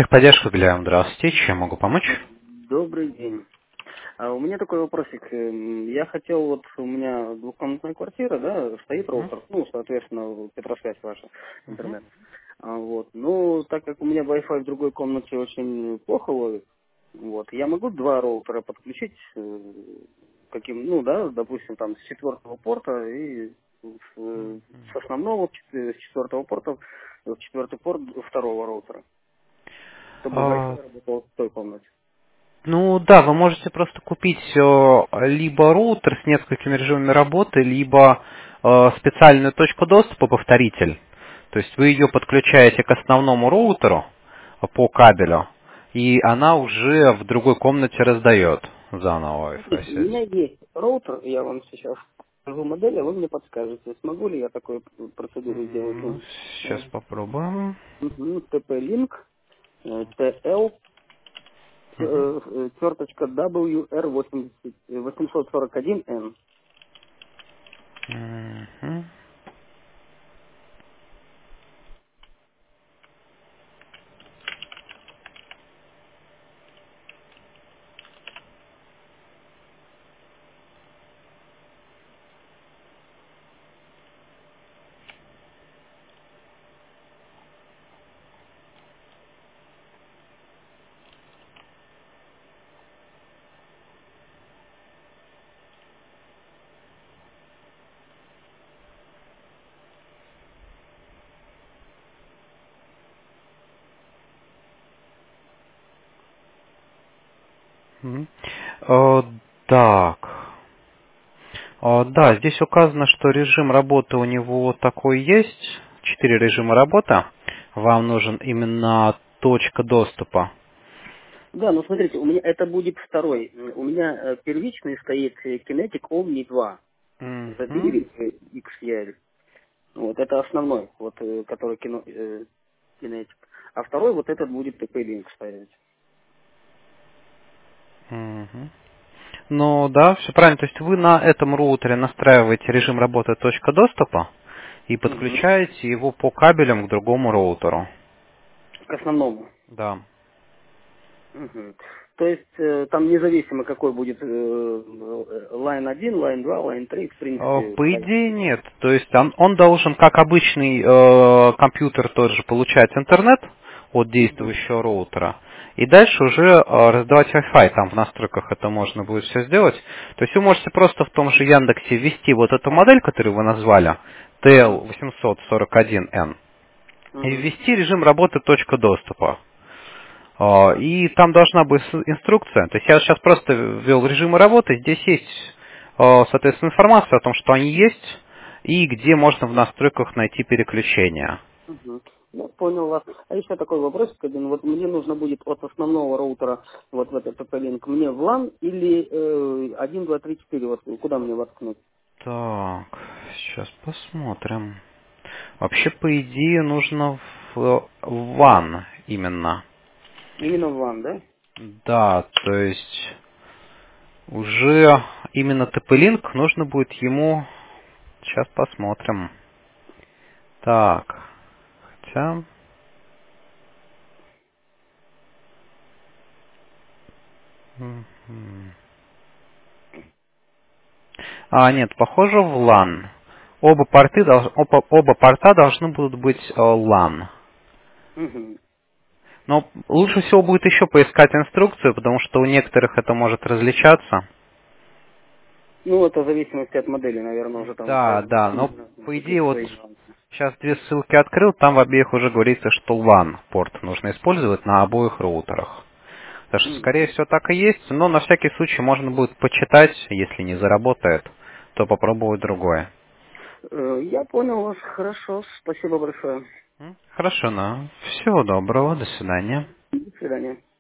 Техподдержка Глям, здравствуйте, чем могу помочь? Добрый день. У меня такой вопросик. Я хотел, вот у меня двухкомнатная квартира, да, стоит Мгм, роутер, ну, соответственно, Петросвязь ваша, мгм. интернет. Вот. Ну, так как у меня Wi-Fi в другой комнате очень плохо ловит, вот, я могу два роутера подключить, каким, ну, да, допустим, там, с четвертого порта и с основного, с четвертого порта в четвертый порт второго роутера, чтобы А, Wi-Fi работал в той комнате. Ну да, вы можете просто купить либо роутер с несколькими режимами работы, либо специальную точку доступа, повторитель. То есть вы ее подключаете к основному роутеру по кабелю, и она уже в другой комнате раздает заново Wi-Fi Смотрите, у связь. меня есть роутер, я вам сейчас скажу модель, а вы мне подскажете, смогу ли я такую процедуру сделать. Ну, сейчас попробуем. TP-Link, TL, Мгм. черточка WR841N. Мгм. Мгм. Так. Да, здесь указано, что режим работы у него такой есть. 4 режима работы. Вам нужен именно точка доступа. Да, ну смотрите, у меня это будет второй. У меня первичный стоит Kinetic Omni 2. Мгм. Забили XL. Вот, это основной, вот, который Kinetic. А второй вот этот будет TP-Link ставить. Мгм. Ну да, все правильно. То есть вы на этом роутере настраиваете режим работы точка доступа и Мгм. подключаете его по кабелям к другому роутеру. К основному. Да. Мгм. То есть там независимо какой будет лайн один, лайн 2, лайн 3, в принципе, По идее разницы нет. нет. То есть он должен, как обычный компьютер, тоже получать интернет от Мгм. действующего роутера. И дальше уже раздавать Wi-Fi. Там в настройках это можно будет все сделать. То есть вы можете просто в том же Яндексе ввести вот эту модель, которую вы назвали, Мгм. TL841N, и Мгм. ввести режим работы точка доступа. И там должна быть инструкция. То есть я сейчас просто ввел режимы работы. Здесь есть, соответственно, информация о том, что они есть и где можно в настройках найти переключения. Мгм. Я понял вас. А еще такой вопрос один. Вот мне нужно будет от основного роутера вот в этот TP-Link мне в LAN или 1, 2, 3, 4, вот куда мне воткнуть? Так, сейчас посмотрим. Вообще, по идее, нужно в WAN именно. Именно в LAN, да? Да, то есть уже именно TP-Link нужно будет ему... Сейчас посмотрим. Так, хотя... Мгм. Нет, похоже в LAN. Оба порта должны будут быть LAN. Мгм. Но лучше всего будет еще поискать инструкцию, потому что у некоторых это может различаться. Ну, это в зависимости от модели, наверное, уже там Да, да, но по идее какие-то вот свои нюансы. сейчас две ссылки открыл, там в обеих уже говорится, что LAN порт нужно использовать на обоих роутерах. Так что, скорее всего, так и есть, но на всякий случай можно будет почитать, если не заработает, то попробовать другое. Я понял вас, хорошо, спасибо большое. Хорошо, ну, всего доброго, до свидания. До свидания.